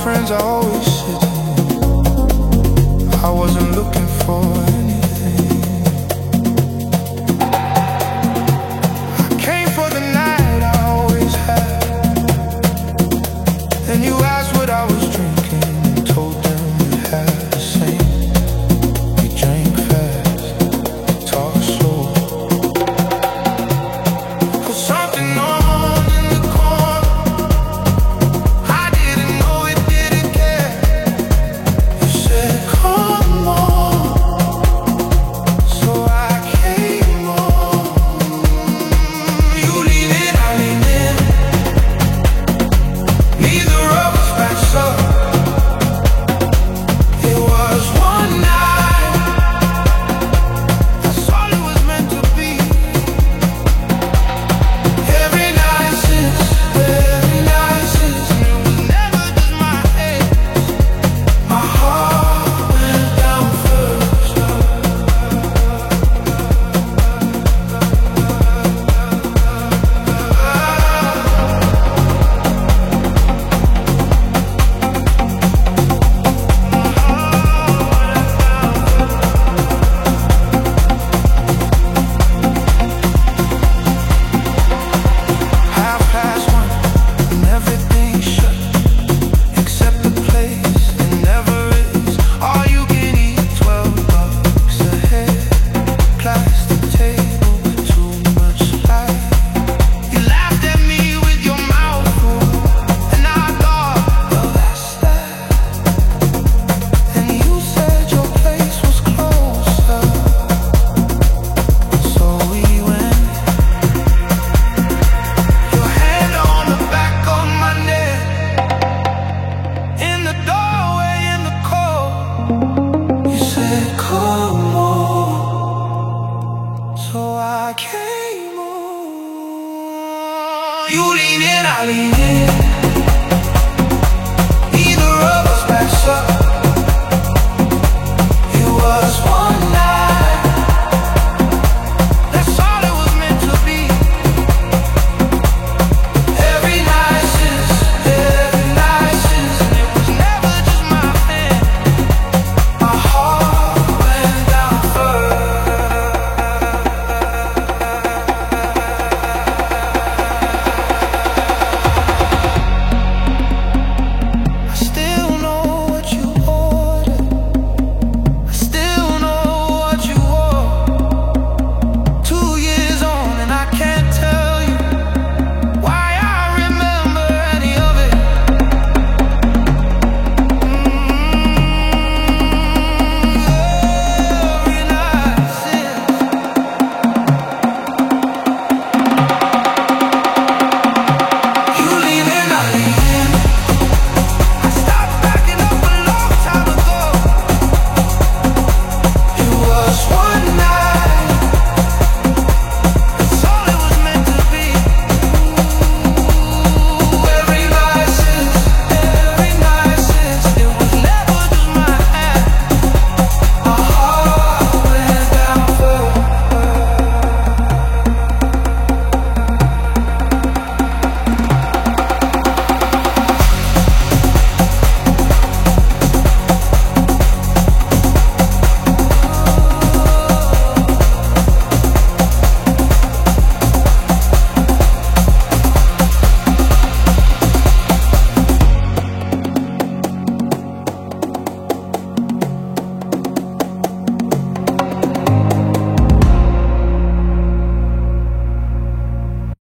friends are always sitting. I wasn't looking for anything. I came for the night, I always have. Then you asked what I was drinking, told them we had the same. We drank fast, talk slow. Cause something on in the corner, I didn't know it didn't care. You said come on, so I came on. You lean in, I lean in. Neither of us backs up. It was one night, that's all it was meant to be. Every night since, and it was never just my head. My heart went down first. Half past one, and everything's shut, except the place that never is. All you can eat, $12 a head. Plastic table with too much light. You laughed at me with your mouth full, and I thought, well, that's that. And you said your place was closer, so we went. Your hand on the back of my neck, in the doorway in the cold. You said come on, so I came on. You lean in, I lean in. Neither of us backs up.